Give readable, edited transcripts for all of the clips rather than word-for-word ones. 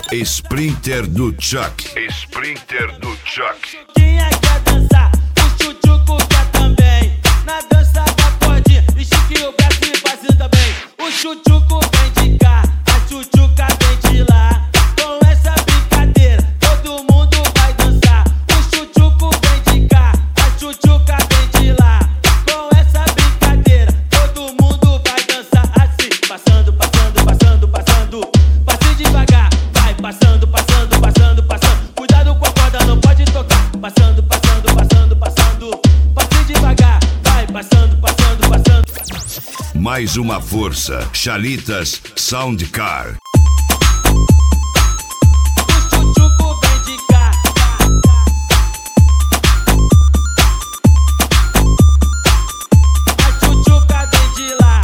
Sprinter do Chuck. Sprinter do Chuck. Quem é que quer dançar? O Chuchuco quer também. Na dança da cordinha, e Chiquinho Brasil fazendo também. O Chuchuco vem de cá, a Chuchuca vem de lá. Com essa brincadeira, todo mundo vai dançar. O Chuchuco vem de cá, a Chuchuca vem de lá. Com essa brincadeira, todo mundo vai dançar assim. Passando, passando, passando, passando. Passe devagar, vai passando, passando, passando, passando. Cuidado com a corda, não pode tocar. Passando, passando, passando, passando. Passe devagar, vai passando, passando, passando. Mais uma força. Chalitas Soundcar. O Chuchuco vem de cá. A Chuchuca vem de lá.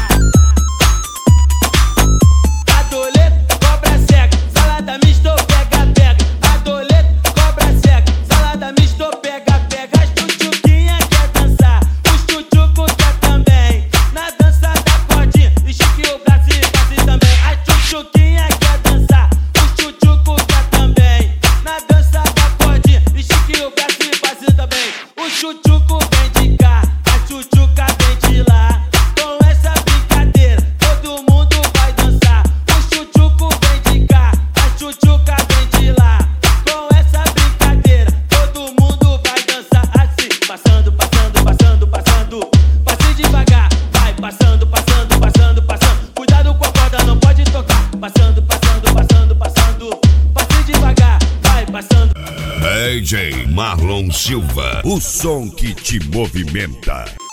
Adolete, cobra cega, salada misto, pega, pega. Adolete, cobra cega, salada misto, pega, pega. A Chuchuquinha quer dançar, o Chuchuco quer também. Na dança da cordinha, e Chiquinho Brasil faz também. A Chuchuquinha quer dançar, o Chuchuco quer também. Na dança da cordinha, e Chiquinho Brasil faz também. O Chuchuco vem de cá, a Chuchuca vem de lá. Com essa brincadeira, todo mundo vai dançar. O Chuchuco vem de cá, a Chuchuca vem de lá. Com essa brincadeira, todo mundo vai dançar assim. Passando, passando, passando, passando. Passe devagar, vai passando, passando, passando, passando. Cuidado com a corda, não pode tocar. Passando, passando, passando, passando. Passe devagar, vai passando. DJ Marlon Silva. O som que te movimenta.